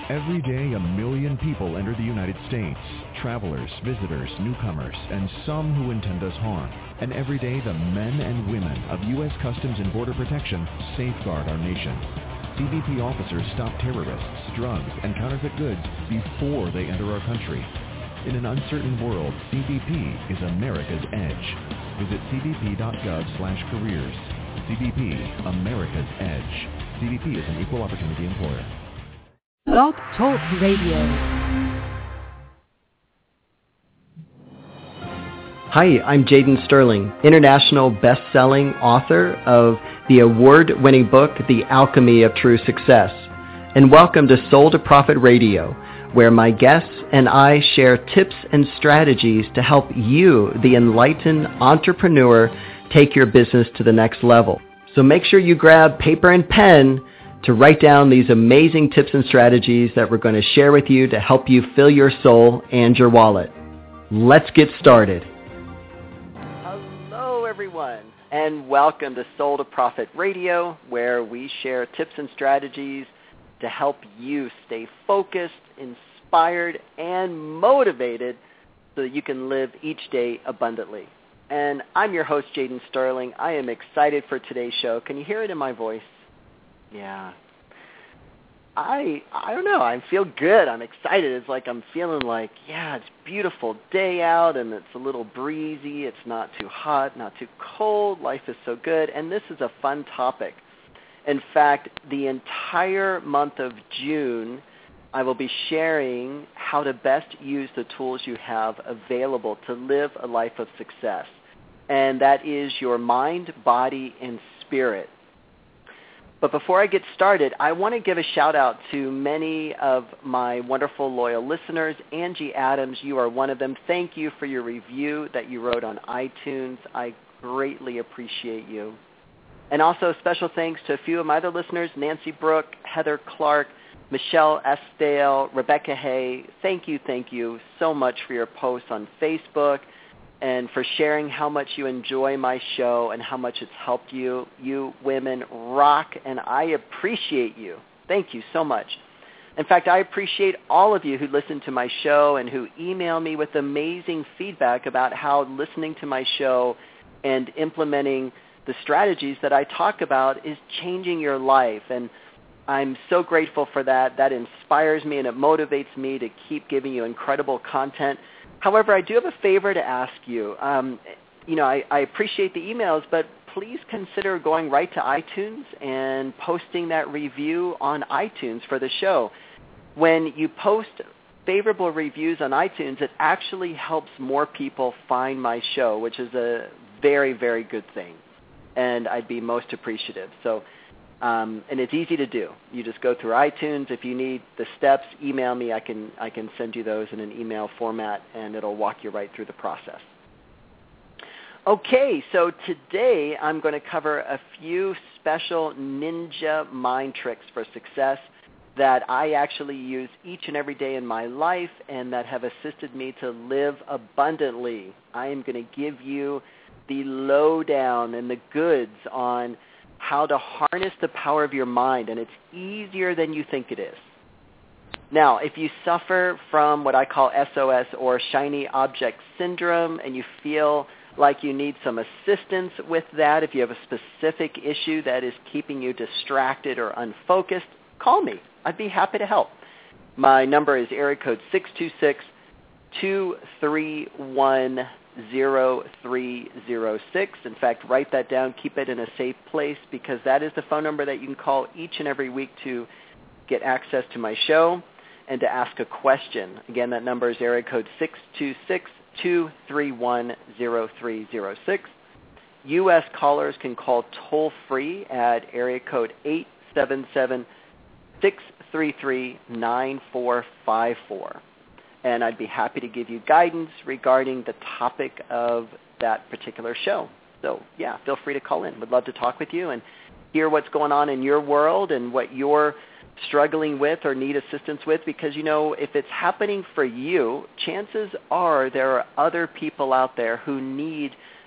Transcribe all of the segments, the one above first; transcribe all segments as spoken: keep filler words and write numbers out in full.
Every day, a million people enter the United States. Travelers, visitors, newcomers, and some who intend us harm. And every day, the men and women of U S Customs and Border Protection safeguard our nation. C B P officers stop terrorists, drugs, and counterfeit goods before they enter our country. In an uncertain world, C B P is America's edge. Visit c b p dot gov slash careers. C B P, America's edge. C B P is an equal opportunity employer. Blog Talk Radio. Hi, I'm Jaden Sterling, international best-selling author of the award-winning book, The Alchemy of True Success. And welcome to Soul to Profit Radio, where my guests and I share tips and strategies to help you, the enlightened entrepreneur, take your business to the next level. So make sure you grab paper and pen to write down these amazing tips and strategies that we're going to share with you to help you fill your soul and your wallet. Let's get started. Hello, everyone, and welcome to Soul to Profit Radio, where we share tips and strategies to help you stay focused, inspired, and motivated so that you can live each day abundantly. And I'm your host, Jaden Sterling. I am excited for today's show. Can you hear it in my voice? Yeah. I I don't know. I feel good. I'm excited. It's like I'm feeling like, yeah, it's a beautiful day out, and it's a little breezy. It's not too hot, not too cold. Life is so good. And this is a fun topic. In fact, the entire month of June, I will be sharing how to best use the tools you have available to live a life of success. And that is your mind, body, and spirit. But before I get started, I want to give a shout out to many of my wonderful loyal listeners. Angie Adams, you are one of them. Thank you for your review that you wrote on iTunes. I greatly appreciate you. And also special thanks to a few of my other listeners, Nancy Brooke, Heather Clark, Michelle Estale, Rebecca Hay. Thank you, thank you so much for your posts on Facebook and for sharing how much you enjoy my show and how much it's helped you. You women rock, and I appreciate you. Thank you so much. In fact, I appreciate all of you who listen to my show and who email me with amazing feedback about how listening to my show and implementing the strategies that I talk about is changing your life. And I'm so grateful for that. That inspires me and it motivates me to keep giving you incredible content. However, I do have a favor to ask you. Um, you know, I, I appreciate the emails, but please consider going right to iTunes and posting that review on iTunes for the show. When you post favorable reviews on iTunes, it actually helps more people find my show, which is a very, very good thing, and I'd be most appreciative. So. Um, and it's easy to do. You just go through iTunes. If you need the steps, email me. I can I can send you those in an email format, and it'll walk you right through the process. Okay, so today I'm going to cover a few special ninja mind tricks for success that I actually use each and every day in my life and that have assisted me to live abundantly. I am going to give you the lowdown and the goods on how to harness the power of your mind, and it's easier than you think it is. Now, if you suffer from what I call S O S or shiny object syndrome and you feel like you need some assistance with that, if you have a specific issue that is keeping you distracted or unfocused, call me. I'd be happy to help. My number is area code six two six, two three one, zero three zero six. In fact, write that down. Keep it in a safe place because that is the phone number that you can call each and every week to get access to my show and to ask a question. Again, that number is area code six two six, two three one, zero three zero six. U S callers can call toll-free at area code eight seven seven, six three three, nine four five four. And I'd be happy to give you guidance regarding the topic of that particular show. So, yeah, feel free to call in. Would love to talk with you and hear what's going on in your world and what you're struggling with or need assistance with, because, you know, if it's happening for you, chances are there are other people out there who need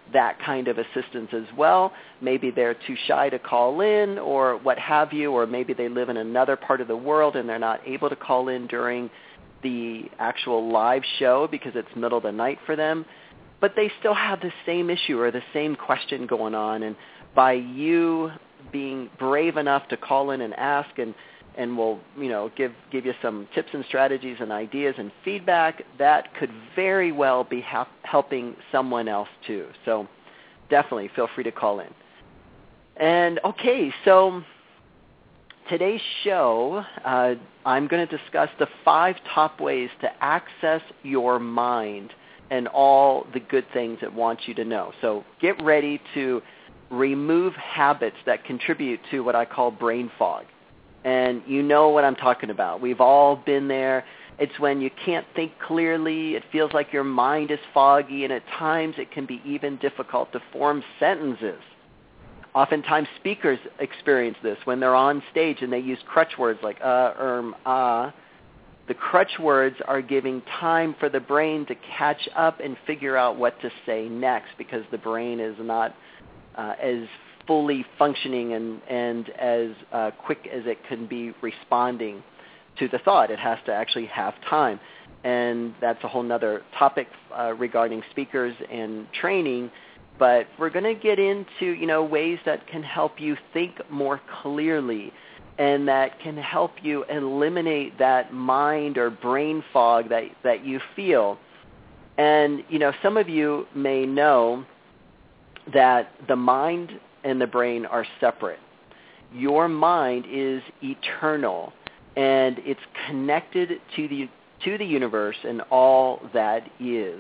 that kind of assistance as well. Maybe they're too shy to call in or what have you, or maybe they live in another part of the world and they're not able to call in during the actual live show because it's middle of the night for them. But they still have the same issue or the same question going on. And by you being brave enough to call in and ask, and, and we'll you know, give, give you some tips and strategies and ideas and feedback, that could very well be ha- helping someone else too. So definitely feel free to call in. And okay, so today's show, uh, I'm going to discuss the five top ways to access your mind and all the good things it wants you to know. So get ready to remove habits that contribute to what I call brain fog. And you know what I'm talking about. We've all been there. It's when you can't think clearly. It feels like your mind is foggy, and at times it can be even difficult to form sentences. Oftentimes speakers experience this when they're on stage and they use crutch words like uh, erm, ah. The crutch words are giving time for the brain to catch up and figure out what to say next, because the brain is not uh, as fully functioning and, and as uh, quick as it can be responding to the thought. It has to actually have time. And that's a whole other topic uh, regarding speakers and training. But we're going to get into, you know, ways that can help you think more clearly and that can help you eliminate that mind or brain fog that, that you feel. And, you know, some of you may know that the mind and the brain are separate. Your mind is eternal, and it's connected to the, to the universe and all that is.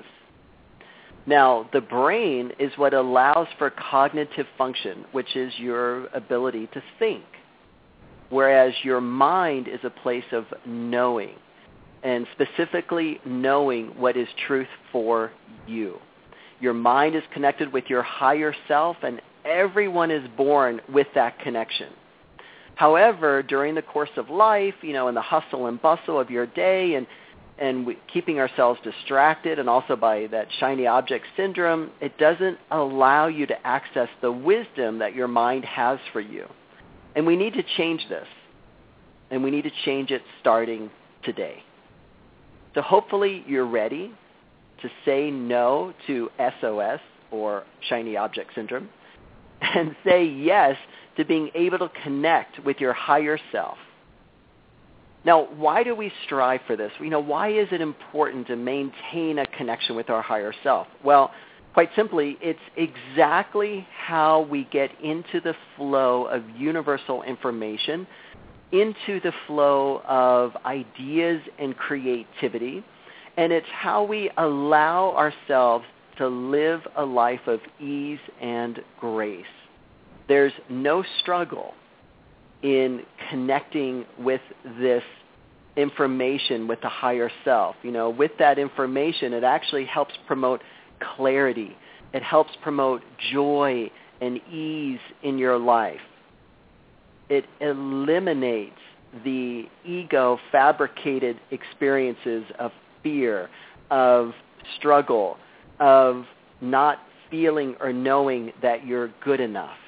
Now, the brain is what allows for cognitive function, which is your ability to think, whereas your mind is a place of knowing, and specifically knowing what is truth for you. Your mind is connected with your higher self, and everyone is born with that connection. However, during the course of life, you know, in the hustle and bustle of your day, and and we, keeping ourselves distracted, and also by that shiny object syndrome, it doesn't allow you to access the wisdom that your mind has for you. And we need to change this. And we need to change it starting today. So hopefully you're ready to say no to S O S, or shiny object syndrome, and say yes to being able to connect with your higher self. Now, why do we strive for this? You know, why is it important to maintain a connection with our higher self? Well, quite simply, it's exactly how we get into the flow of universal information, into the flow of ideas and creativity, and it's how we allow ourselves to live a life of ease and grace. There's no struggle in connecting with this information with the higher self. You know, with that information, it actually helps promote clarity. It helps promote joy and ease in your life. It eliminates the ego-fabricated experiences of fear, of struggle, of not feeling or knowing that you're good enough.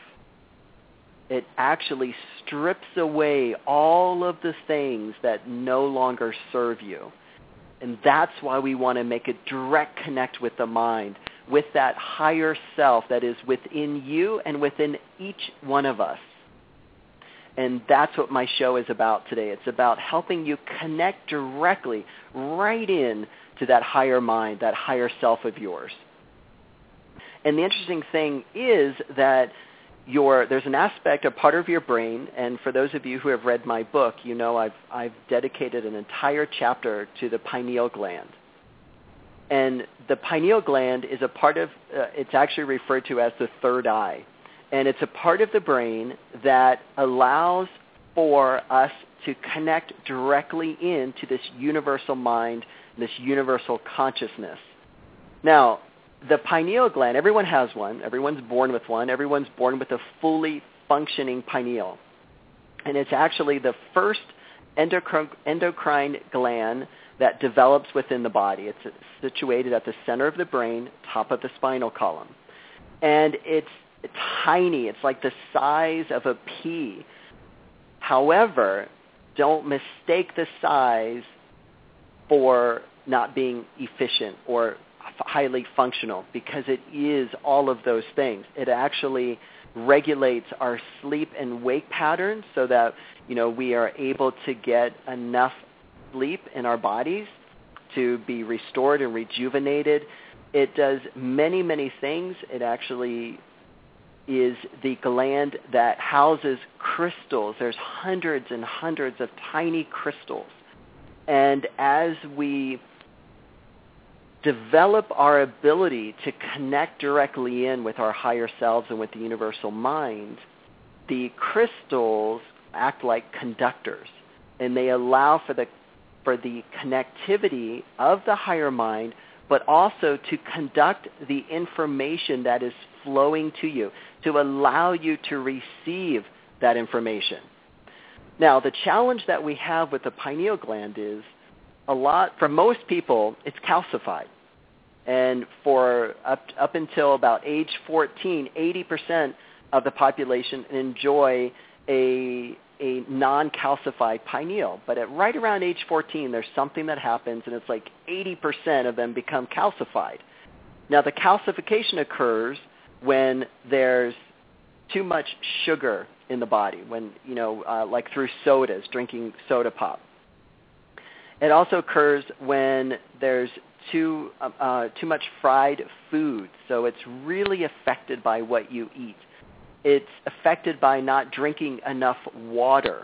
It actually strips away all of the things that no longer serve you. And that's why we want to make a direct connect with the mind, with that higher self that is within you and within each one of us. And that's what my show is about today. It's about helping you connect directly right in to that higher mind, that higher self of yours. And the interesting thing is that Your, there's an aspect, a part of your brain, and for those of you who have read my book, you know I've, I've dedicated an entire chapter to the pineal gland. And the pineal gland is a part of, uh, it's actually referred to as the third eye. And it's a part of the brain that allows for us to connect directly into this universal mind, this universal consciousness. Now, the pineal gland, everyone has one. Everyone's born with one. Everyone's born with a fully functioning pineal. And it's actually the first endocrine, endocrine gland that develops within the body. It's situated at the center of the brain, top of the spinal column. And it's tiny. It's like the size of a pea. However, don't mistake the size for not being efficient or highly functional, because it is all of those things. It actually regulates our sleep and wake patterns so that, you know, we are able to get enough sleep in our bodies to be restored and rejuvenated. It does many, many things. It actually is the gland that houses crystals. There's hundreds and hundreds of tiny crystals. And as we develop our ability to connect directly in with our higher selves and with the universal mind, the crystals act like conductors, and they allow for the for the connectivity of the higher mind, but also to conduct the information that is flowing to you, to allow you to receive that information. Now, the challenge that we have with the pineal gland is a lot, for most people, it's calcified. And for up, up until about age fourteen, eighty percent of the population enjoy a, a non-calcified pineal. But at right around age fourteen, there's something that happens, and it's like eighty percent of them become calcified. Now, the calcification occurs when there's too much sugar in the body, when, you know, uh, like through sodas, drinking soda pop. It also occurs when there's too uh, too much fried food, so it's really affected by what you eat. It's affected by not drinking enough water.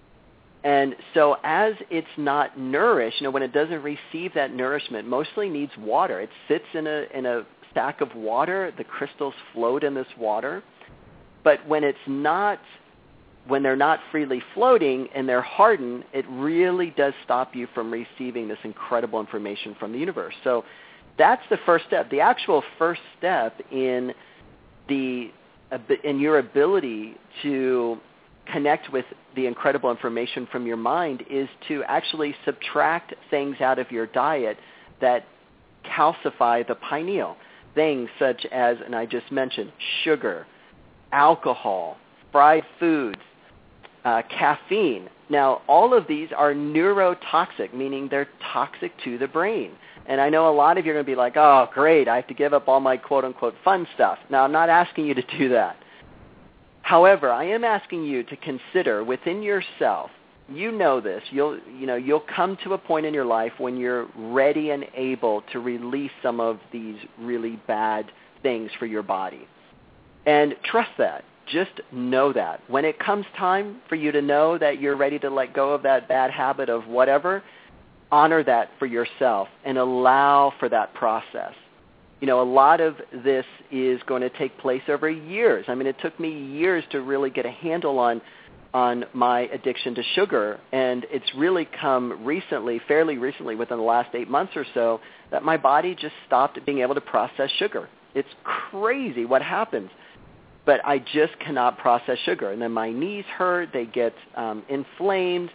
And so as it's not nourished, you know, when it doesn't receive that nourishment, mostly needs water. It sits in a in a stack of water. The crystals float in this water. But when it's not, when they're not freely floating and they're hardened, it really does stop you from receiving this incredible information from the universe. So that's the first step. The actual first step in the in your ability to connect with the incredible information from your mind is to actually subtract things out of your diet that calcify the pineal. Things such as, and I just mentioned, sugar, alcohol, fried foods, uh, caffeine. Now, all of these are neurotoxic, meaning they're toxic to the brain. And I know a lot of you are going to be like, oh, great, I have to give up all my quote-unquote fun stuff. Now, I'm not asking you to do that. However, I am asking you to consider within yourself, you know this, you'll, you know, you'll come to a point in your life when you're ready and able to release some of these really bad things for your body. And trust that. Just know that. When it comes time for you to know that you're ready to let go of that bad habit of whatever, honor that for yourself and allow for that process. You know, a lot of this is going to take place over years. I mean, it took me years to really get a handle on on my addiction to sugar, and it's really come recently, fairly recently, within the last eight months or so, that my body just stopped being able to process sugar. It's crazy what happens. But I just cannot process sugar. And then my knees hurt, they get um, inflamed,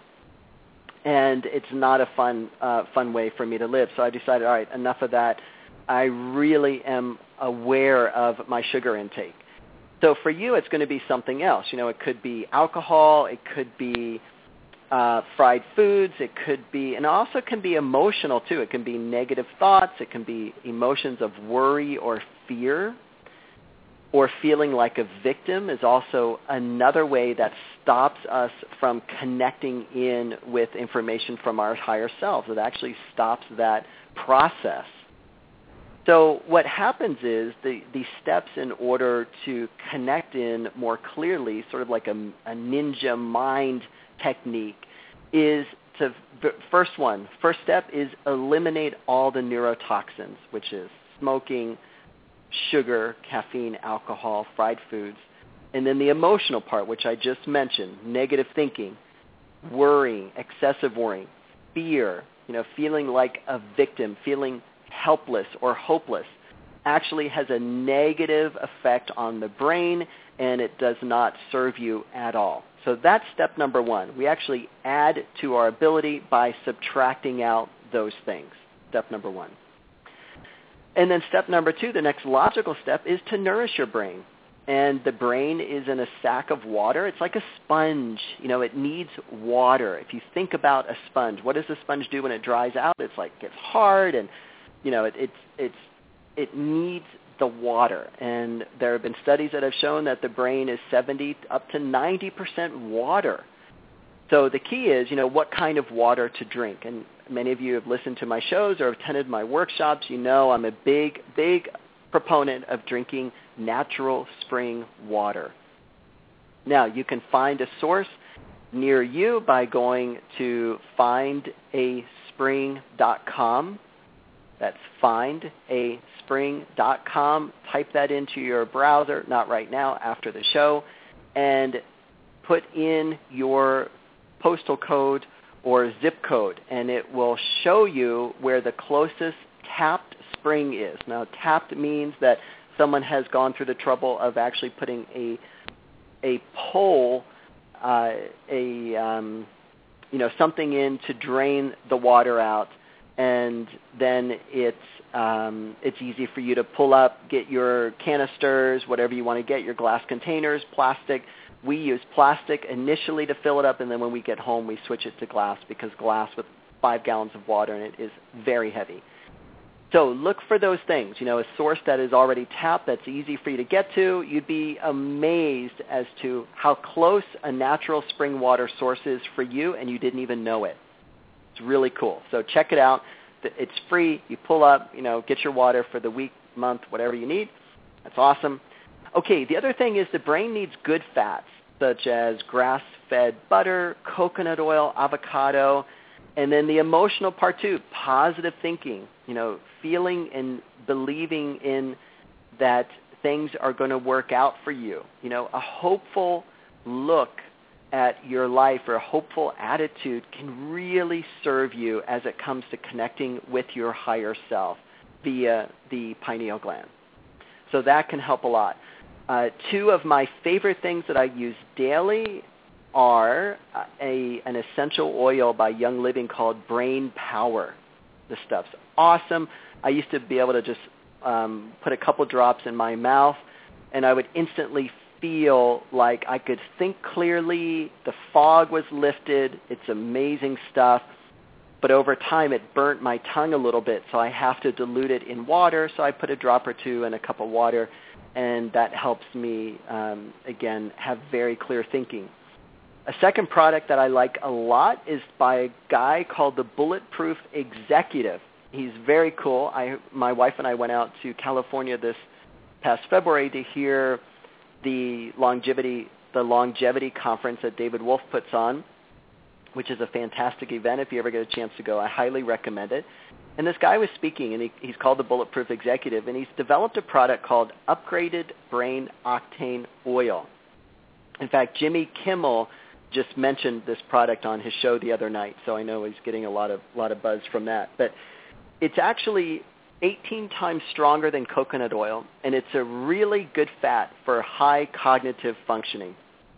and it's not a fun uh, fun way for me to live. So I decided, all right, enough of that. I really am aware of my sugar intake. So for you, it's going to be something else. You know, it could be alcohol, it could be uh, fried foods, it could be, and also can be emotional too. It can be negative thoughts, it can be emotions of worry or fear, or feeling like a victim is also another way that stops us from connecting in with information from our higher selves. It actually stops that process. So what happens is the, the steps in order to connect in more clearly, sort of like a, a ninja mind technique, is to, first one, first step is eliminate all the neurotoxins, which is smoking, sugar, caffeine, alcohol, fried foods. And then the emotional part, which I just mentioned, negative thinking, worrying, excessive worrying, fear, you know, feeling like a victim, feeling helpless or hopeless, actually has a negative effect on the brain, and it does not serve you at all. So that's step number one. We actually add to our ability by subtracting out those things. Step number one. And then step number two, the next logical step, is to nourish your brain. And the brain is in a sack of water. It's like a sponge. You know, it needs water. If you think about a sponge, what does a sponge do when it dries out? It's like gets hard, and you know, it it's it's it needs the water. And there have been studies that have shown that the brain is seventy up to ninety percent water. So the key is, you know, what kind of water to drink. And many of you have listened to my shows or attended my workshops. You know I'm a big, big proponent of drinking natural spring water. Now, you can find a source near you by going to find a spring dot com. That's find a spring dot com. Type that into your browser, not right now, after the show, and put in your postal code or zip code, and it will show you where the closest tapped spring is. Now, tapped means that someone has gone through the trouble of actually putting a a pole, uh, a um, you know something in to drain the water out, and then it's um, it's easy for you to pull up, get your canisters, whatever you want to get, your glass containers, plastic. We use plastic initially to fill it up, and then when we get home, we switch it to glass because glass with five gallons of water in it is very heavy. So look for those things, you know, a source that is already tapped, that's easy for you to get to. You'd be amazed as to how close a natural spring water source is for you, and you didn't even know it. It's really cool. So check it out. It's free. You pull up, you know, get your water for the week, month, whatever you need. That's awesome. Okay, the other thing is the brain needs good fats, such as grass-fed butter, coconut oil, avocado, and then the emotional part too, positive thinking, you know, feeling and believing in that things are going to work out for you. You know, a hopeful look at your life or a hopeful attitude can really serve you as it comes to connecting with your higher self via the pineal gland. So that can help a lot. Uh, two of my favorite things that I use daily are a, an essential oil by Young Living called Brain Power. This stuff's awesome. I used to be able to just um, put a couple drops in my mouth, and I would instantly feel like I could think clearly. The fog was lifted. It's amazing stuff. But over time, it burnt my tongue a little bit, so I have to dilute it in water. So I put a drop or two in a cup of water, and that helps me, um, again, have very clear thinking. A second product that I like a lot is by a guy called the Bulletproof Executive. He's very cool. I, my wife and I went out to California this past February to hear the longevity, the longevity conference that David Wolf puts on, which is a fantastic event. If you ever get a chance to go, I highly recommend it. And this guy was speaking, and he, he's called the Bulletproof Executive, and he's developed a product called Upgraded Brain Octane Oil. In fact, Jimmy Kimmel just mentioned this product on his show the other night, so I know he's getting a lot of lot of buzz from that. But it's actually eighteen times stronger than coconut oil, and it's a really good fat for high cognitive functioning.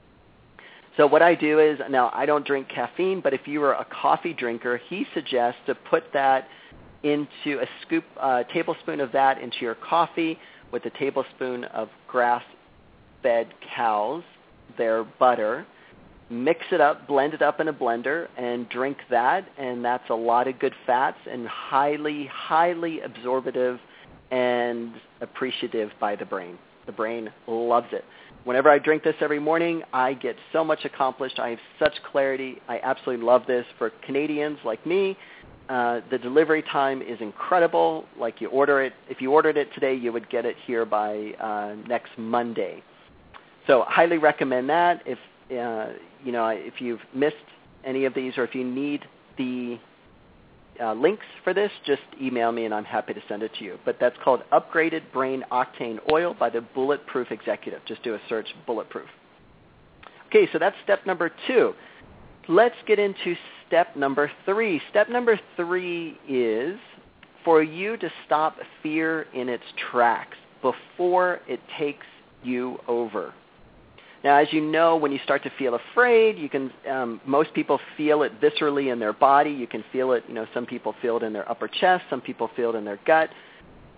So what I do is, now I don't drink caffeine, but if you are a coffee drinker, he suggests to put that into a scoop, uh, tablespoon of that into your coffee with a tablespoon of grass-fed cows, their butter. Mix it up, blend it up in a blender, and drink that, and that's a lot of good fats and highly, highly absorbative and appreciative by the brain. The brain loves it. Whenever I drink this every morning, I get so much accomplished. I have such clarity. I absolutely love this. For Canadians like me, uh, the delivery time is incredible. Like you order it, if you ordered it today, you would get it here by uh, next Monday. So highly recommend that. If uh, you know, if you've missed any of these, or if you need the uh, links for this, just email me and I'm happy to send it to you. But that's called Upgraded Brain Octane Oil by the Bulletproof Executive. Just do a search, Bulletproof. Okay, so that's step number two. Let's get into step number three. Step number three is for you to stop fear in its tracks before it takes you over. Now, as you know, when you start to feel afraid, you can. Um, most people feel it viscerally in their body. You can feel it. You know, some people feel it in their upper chest. Some people feel it in their gut.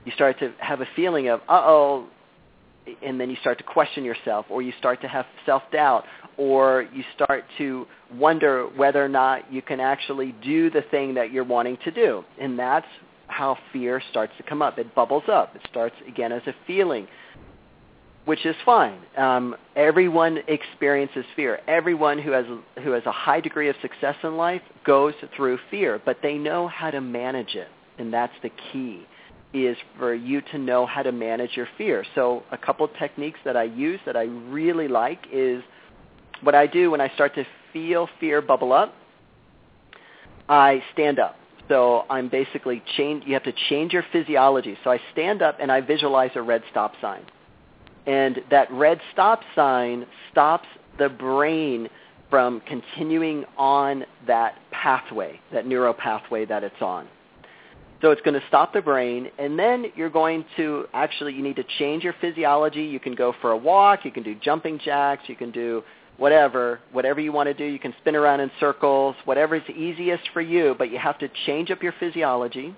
You start to have a feeling of, uh-oh, and then you start to question yourself, or you start to have self-doubt, or you start to wonder whether or not you can actually do the thing that you're wanting to do. And that's how fear starts to come up. It bubbles up. It starts, again, as a feeling, which is fine. Um, everyone experiences fear. Everyone who has, who has a high degree of success in life goes through fear, but they know how to manage it, and that's the key, is for you to know how to manage your fear. So a couple techniques that I use that I really like is what I do when I start to feel fear bubble up, I stand up. So I'm basically change. You have to change your physiology. So I stand up and I visualize a red stop sign. And that red stop sign stops the brain from continuing on that pathway, that neural pathway that it's on. So it's going to stop the brain, and then you're going to actually, you need to change your physiology. You can go for a walk. You can do jumping jacks. You can do whatever, whatever you want to do. You can spin around in circles, whatever is easiest for you, but you have to change up your physiology.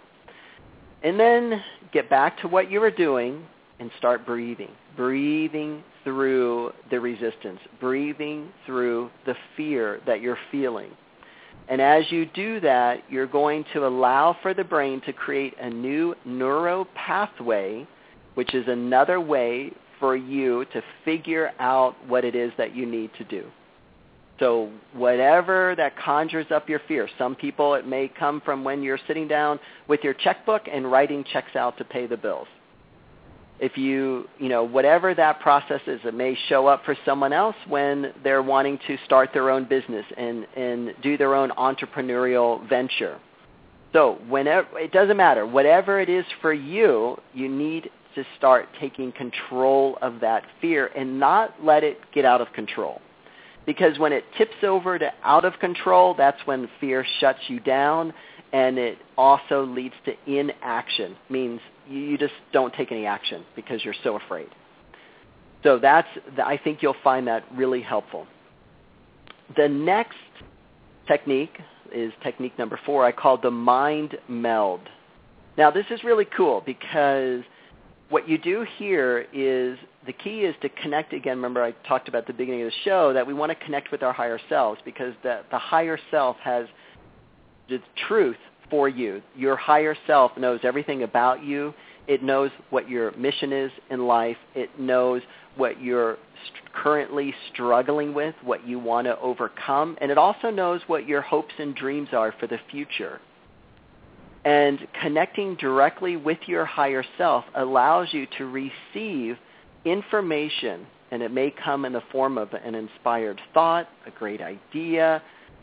And then get back to what you were doing and start breathing, breathing through the resistance, breathing through the fear that you're feeling. And as you do that, you're going to allow for the brain to create a new neuro pathway, which is another way for you to figure out what it is that you need to do. So whatever that conjures up your fear, some people it may come from when you're sitting down with your checkbook and writing checks out to pay the bills. If you, you know, whatever that process is, it may show up for someone else when they're wanting to start their own business and, and do their own entrepreneurial venture. So whenever, it doesn't matter. Whatever it is for you, you need to start taking control of that fear and not let it get out of control. Because when it tips over to out of control, that's when fear shuts you down, and it also leads to inaction, means you just don't take any action because you're so afraid. So that's, I think you'll find that really helpful. The next technique is technique number four. I call the mind meld. Now this is really cool because what you do here is, the key is to connect again. Remember I talked about at the beginning of the show that we want to connect with our higher selves because the, the higher self has the truth for you. Your higher self knows everything about you. It knows what your mission is in life. It knows what you're st- currently struggling with, what you want to overcome. And it also knows what your hopes and dreams are for the future. And connecting directly with your higher self allows you to receive information, and it may come in the form of an inspired thought, a great idea,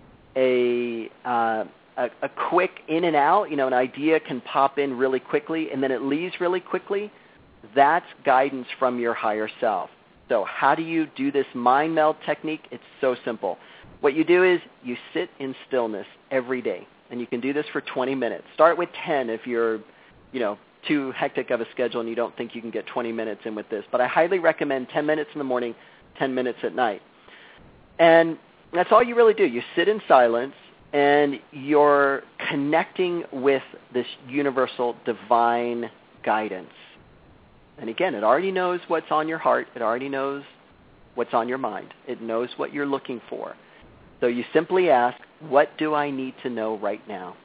a, uh, a, a quick in and out. You know, an idea can pop in really quickly, and then it leaves really quickly. That's guidance from your higher self. So how do you do this mind meld technique? It's so simple. What you do is you sit in stillness every day. And you can do this for twenty minutes. Start with ten if you're, you know, too hectic of a schedule and you don't think you can get twenty minutes in with this. But I highly recommend ten minutes in the morning, ten minutes at night. And that's all you really do. You sit in silence and you're connecting with this universal divine guidance. And again, it already knows what's on your heart. It already knows what's on your mind. It knows what you're looking for. So you simply ask, what do I need to know right now?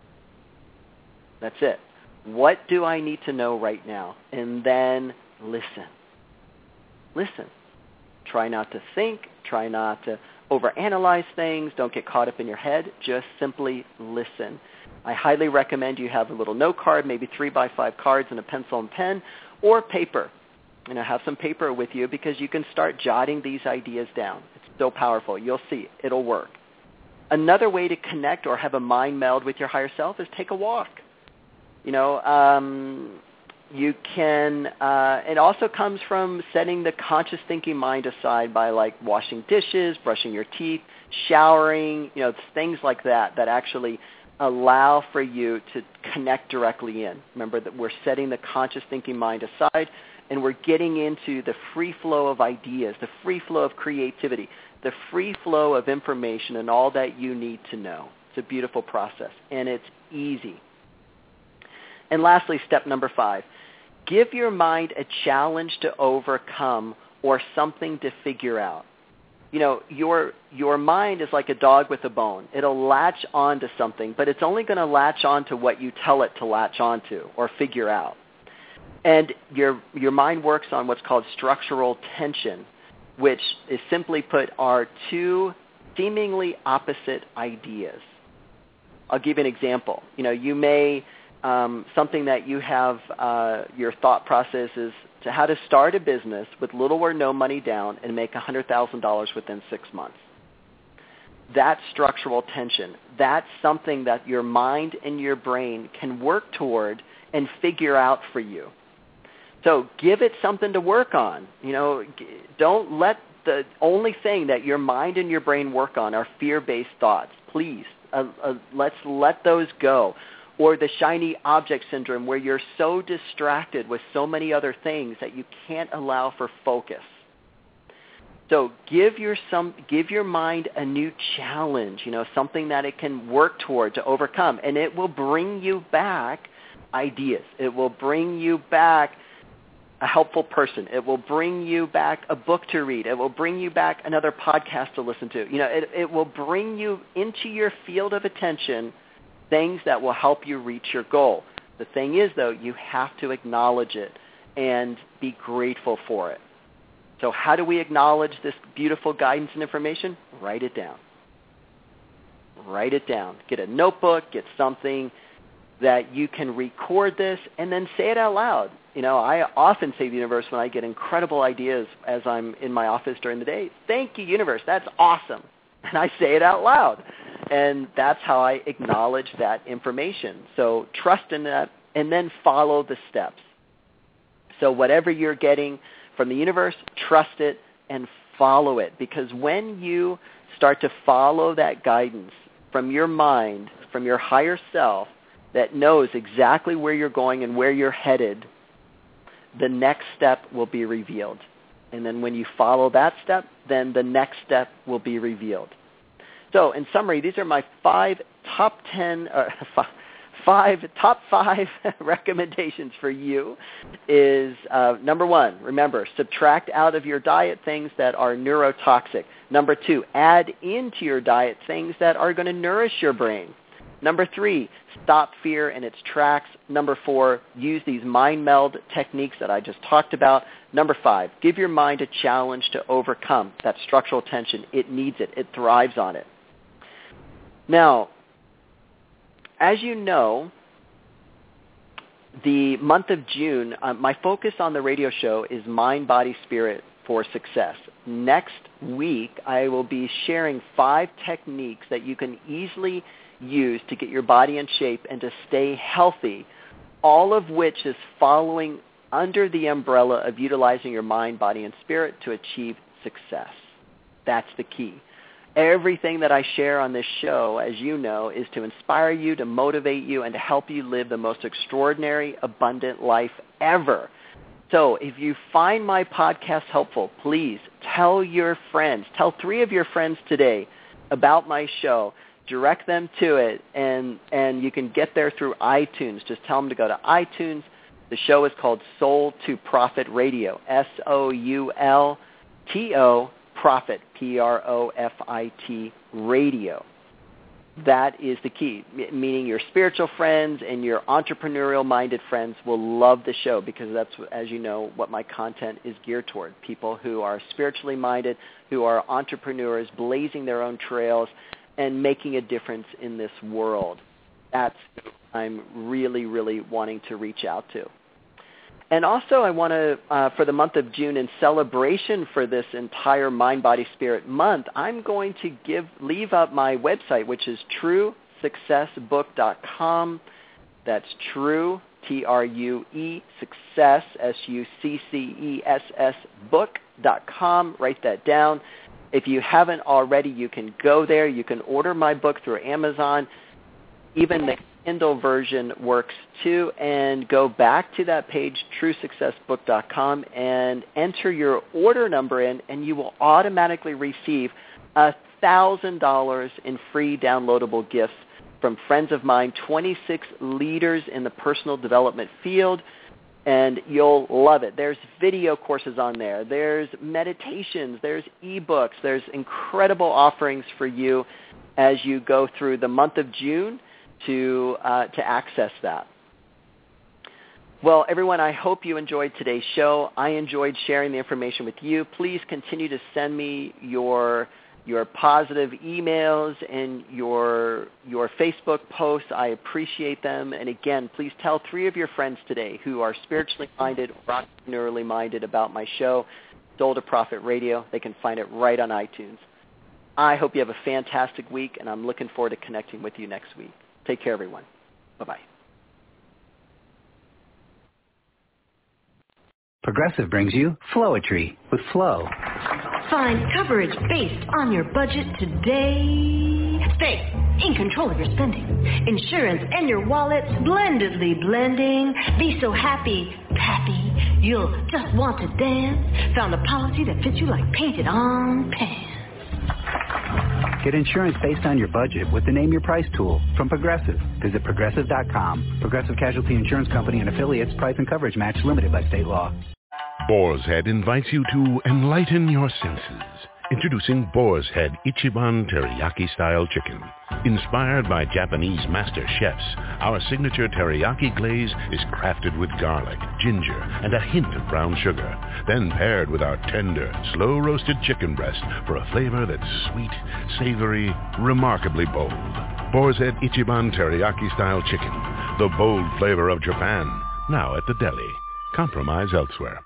That's it. What do I need to know right now? And then listen. Listen. Try not to think. Try not to overanalyze things. Don't get caught up in your head. Just simply listen. I highly recommend you have a little note card, maybe three by five cards and a pencil and pen, or paper. You know, have some paper with you because you can start jotting these ideas down. It's so powerful. You'll see. It'll work. Another way to connect or have a mind meld with your higher self is take a walk. You know, um, you can, uh, it also comes from setting the conscious thinking mind aside by like washing dishes, brushing your teeth, showering, you know, things like that that actually allow for you to connect directly in. Remember that we're setting the conscious thinking mind aside and we're getting into the free flow of ideas, the free flow of creativity, the free flow of information and all that you need to know. It's a beautiful process, and it's easy. And lastly, step number five, give your mind a challenge to overcome or something to figure out. You know, your your mind is like a dog with a bone. It'll latch on to something, but it's only going to latch on to what you tell it to latch onto or figure out. And your your mind works on what's called structural tension, which is simply put are two seemingly opposite ideas. I'll give you an example. You know, you may, um, something that you have, uh, your thought process is to how to start a business with little or no money down and make one hundred thousand dollars within six months. That's structural tension. That's something that your mind and your brain can work toward and figure out for you. So give it something to work on. You know, don't let the only thing that your mind and your brain work on are fear-based thoughts. Please, uh, uh, let's let those go. Or the shiny object syndrome where you're so distracted with so many other things that you can't allow for focus. So give your some give your mind a new challenge, you know, something that it can work toward to overcome, and it will bring you back ideas. It will bring you back a helpful person. It will bring you back a book to read. It will bring you back another podcast to listen to. You know, it, it will bring you into your field of attention things that will help you reach your goal. The thing is, though, you have to acknowledge it and be grateful for it. So how do we acknowledge this beautiful guidance and information? Write it down. Write it down. Get a notebook, get something that you can record this, and then say it out loud. You know, I often say to the universe when I get incredible ideas as I'm in my office during the day, thank you, universe, that's awesome. And I say it out loud. And that's how I acknowledge that information. So trust in that, and then follow the steps. So whatever you're getting from the universe, trust it and follow it. Because when you start to follow that guidance from your mind, from your higher self, that knows exactly where you're going and where you're headed, the next step will be revealed. And then when you follow that step, then the next step will be revealed. So in summary, these are my five top ten, uh, five top five recommendations for you. Is uh, number one, remember, subtract out of your diet things that are neurotoxic. Number two, add into your diet things that are going to nourish your brain. Number three, stop fear in its tracks. Number four, use these mind meld techniques that I just talked about. Number five, give your mind a challenge to overcome that structural tension. It needs it. It thrives on it. Now, as you know, the month of June, uh, my focus on the radio show is Mind, Body, Spirit for Success. Next week, I will be sharing five techniques that you can easily use to get your body in shape and to stay healthy, all of which is following under the umbrella of utilizing your mind, body, and spirit to achieve success. That's the key. Everything that I share on this show, as you know, is to inspire you, to motivate you, and to help you live the most extraordinary, abundant life ever. So if you find my podcast helpful, please tell your friends. Tell three of your friends today about my show. Direct them to it, and, and you can get there through iTunes. Just tell them to go to iTunes. The show is called Soul to Profit Radio, S O U L T O, Profit, P R O F I T, radio. That is the key, meaning your spiritual friends and your entrepreneurial-minded friends will love the show because that's, as you know, what my content is geared toward. People who are spiritually minded, who are entrepreneurs, blazing their own trails, and making a difference in this world. That's who I'm really, really wanting to reach out to. And also I want to, uh, for the month of June, in celebration for this entire Mind, Body, Spirit month, I'm going to give leave up my website, which is true success book dot com. That's true, T R U E, success, S U C C E S S, book dot com. Write that down. If you haven't already, you can go there. You can order my book through Amazon. Even the Kindle version works too. And go back to that page, true success book dot com, and enter your order number in, and you will automatically receive one thousand dollars in free downloadable gifts from friends of mine, twenty-six leaders in the personal development field, and you'll love it. There's video courses on there. There's meditations. There's ebooks. There's incredible offerings for you as you go through the month of June to uh, to access that. Well, everyone, I hope you enjoyed today's show. I enjoyed sharing the information with you. Please continue to send me your your positive emails and your your Facebook posts. I appreciate them. And again, please tell three of your friends today who are spiritually minded or entrepreneurially minded about my show, Soul to Profit Radio. They can find it right on iTunes. I hope you have a fantastic week, and I'm looking forward to connecting with you next week. Take care, everyone. Bye-bye. Progressive brings you Flowetry with Flow. Find coverage based on your budget today. Stay in control of your spending. Insurance and your wallet splendidly blending. Be so happy, pappy, you'll just want to dance. Found a policy that fits you like painted on pants. Get insurance based on your budget with the Name Your Price tool from Progressive. Visit Progressive dot com. Progressive Casualty Insurance Company and affiliates. Price and coverage match limited by state law. Boar's Head invites you to enlighten your senses. Introducing Boar's Head Ichiban Teriyaki-style chicken. Inspired by Japanese master chefs, our signature teriyaki glaze is crafted with garlic, ginger, and a hint of brown sugar, then paired with our tender, slow-roasted chicken breast for a flavor that's sweet, savory, remarkably bold. Boar's Head Ichiban Teriyaki-style chicken, the bold flavor of Japan, now at the deli. Compromise elsewhere.